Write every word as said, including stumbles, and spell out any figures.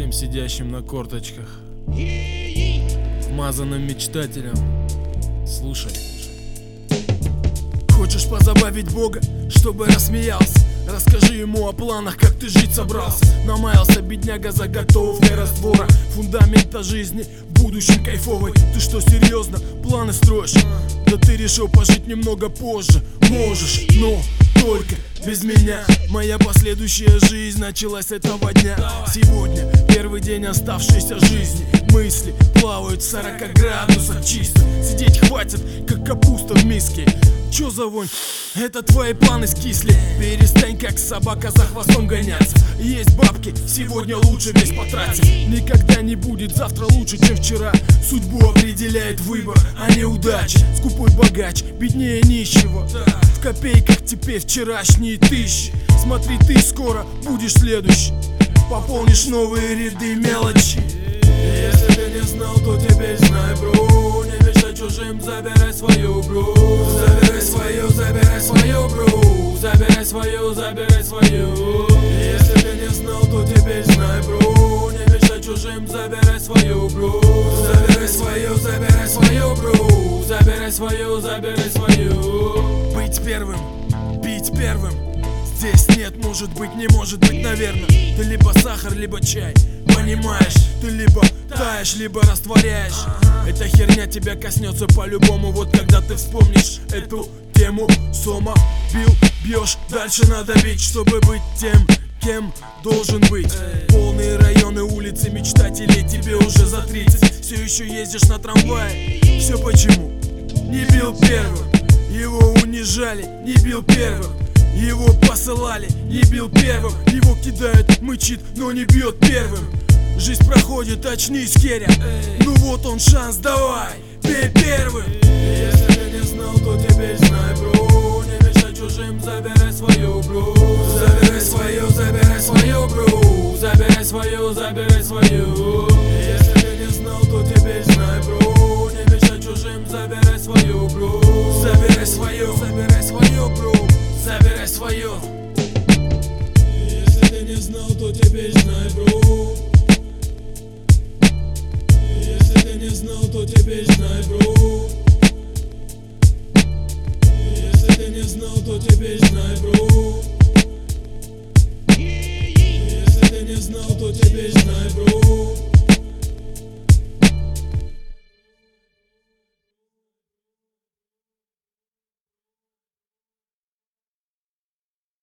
всем сидящим на корточках, вмазанным мечтателям, слушай. Хочешь позабавить Бога, чтобы рассмеялся? Расскажи ему о планах, как ты жить собрался. Намаялся бедняга заготовкой раствора фундамента жизни, в будущем кайфовой. Ты что, серьезно планы строишь? Да ты решил пожить немного позже. Можешь, но только без меня. Моя последующая жизнь началась с этого дня. Сегодня первый день оставшейся жизни. Мысли плавают в сорока градусах чисто. Сидеть хватит, как капуста в миске. Чё за вонь? Это твои планы скисли. Перестань как собака за хвостом гоняться. Есть бабки, сегодня лучше весь потратить. Никогда не будет завтра лучше, чем вчера. Судьбу определяет выбор, а не удача. Скупой богач, беднее нищего. В копейках теперь вчерашние тысячи. Смотри, ты скоро будешь следующий. Пополнишь новые ряды мелочи. Если ты не знал, то теперь знай, бро. Не мешай чужим, забирай свою, бро. Забирай свою, забирай свою, бро. Забирай свою, забирай свою. Если ты не знал, то теперь знай, бро. Не мешай чужим, забирай свою, бро. Забирай свою, забирай свою, бро. Забирай свою, забирай свою. Быть первым, пить первым. Здесь нет, может быть, не может быть, наверное. Ты либо сахар, либо чай. Понимаешь, ты либо таешь, либо растворяешь. Эта херня тебя коснется по-любому. Вот когда ты вспомнишь эту тему. Сома, бил, бьешь, дальше надо бить, чтобы быть тем, кем должен быть. Полные районы, улицы мечтателей, тебе уже за тридцать. Все еще ездишь на трамвае. Все почему? Не бил первым. Его унижали, не бил первым. Его посылали, не бил первым. Его кидают, мычит, но не бьет первым. Жизнь проходит, очнись, Керя. Ну вот он шанс, давай, бей первым. Если ты не знал, то теперь знай, бро. Не мешай чужим, забирай свою, бро. Забирай свою, забирай свою, бро. Забирай свою, забирай свою. Если ты не знал, то теперь знай, бро. Не мешай чужим, забирай свою, бро. Забирай свою, забирай свою, бро. Забирай свое. Если ты не знал, то теперь знай, бро. Если ты не знал, то теперь знай, бро. Если ты не знал, то теперь знай, бро. Если ты не знал, то теперь знай, бро.